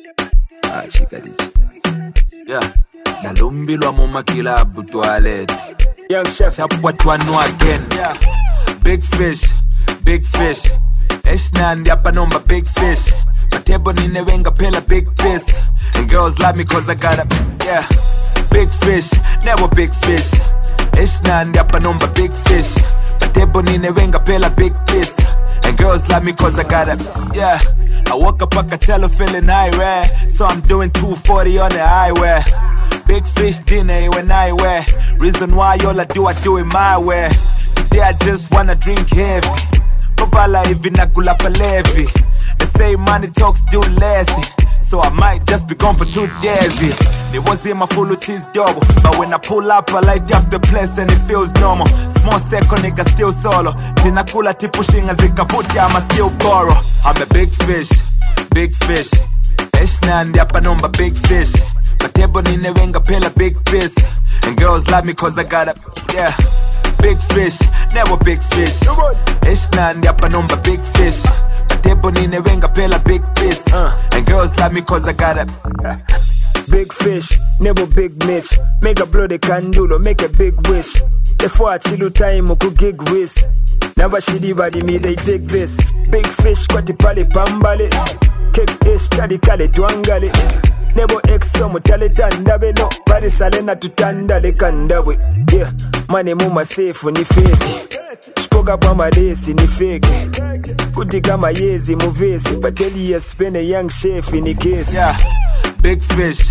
Chika this. Yeah. Nalumbilwa muma kilabu toilet. Young chef. What one no again. Yeah. Big fish. Eshnan yapa number big fish. Matebo nine wenga pela big piss. And girls love me cause I got a, yeah. Big fish, never big fish. Eshnan yapa number big fish. Matebo nine wenga pela big piss. And girls love me cause I got a, yeah. I woke up a Coachella feeling irate. So I'm doing 240 on the highway. Big fish dinner when I wear. Reason why all I do it my way. Today I just wanna drink heavy. Kovala even nakula palevi. They say money talks too lazy. So I might just be gone for 2 days. It was in my full cheese double. But when I pull up, I light up the place and it feels normal. Small second nigga still solo. Tina kula tipushing as it kaputi, I'ma still borrow. I'm a big fish. Eshnan yapa number big fish. Matebo nine wenga pela big piss. And girls love me cause I got a, yeah. Big fish, never big fish. Eshnan yapa number big fish. Matebo nine wenga pela big piss. And girls love me cause I got a big fish, never big mitch. Make a bloody candulo, make a big wish. Before I chill time ku gig wish. Never shidi body me they take this. Big fish kwati pale pambale. Cake ish chadi kale tuangale. Nebo exo mutale tandabe no. Pari salena tutandale kandawe. Yeah, money muma safe ni fake. Spoga pama desi ni fake. Kuti kama yezi muvesi. Bateli ya spend a young chef in the case. Yeah, big fish.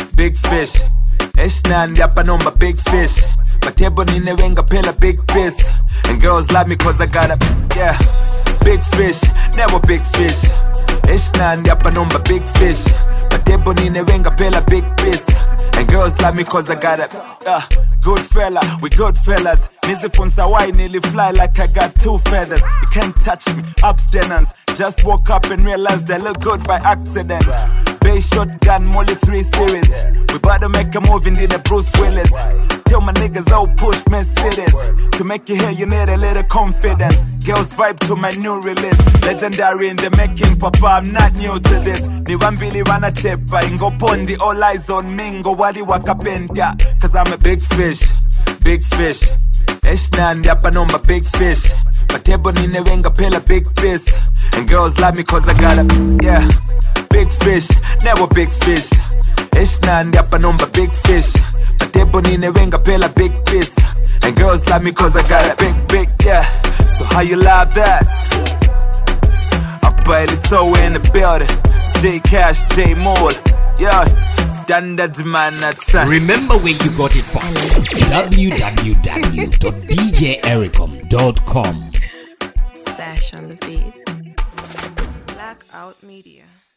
Eshnan yapa number big fish. Matebo nine wenga pela big piss. And girls love me cause I got a, yeah. Big fish, never big fish. Eshnan yapa number big fish. Matebo nine wenga pela big piss. And girls love me cause I got a, good fella, we good fellas. Nizi funsa why nearly fly like I got 2 feathers. You can't touch me, abstinence. Just woke up and realized I look good by accident. Bay shotgun, Molly 3 series. We about to make a move in the Bruce Willis. Tell my niggas I'll push Mercedes. To make you hear you need a little confidence. Girls vibe to my new release. Legendary in the making, papa, I'm not new to this. Ni wambili wana chepa, ingo pondi, all eyes on me, ingo wali wakapenda. Cause I'm a big fish. Eshnan yapa number big fish. Matebo nine wenga pela big piss. And girls love me cause I got a, yeah. Big fish, never big fish. Eshnan yapa number big fish. Matebo nine wenga pela big piss. And girls love me cause I got a big, yeah. So how you love that? Up so in the building. J Cash, J Mole. Yeah, standard man that's remember where you got it from. www.djericom.com. Stash on the beat. Blackout Media.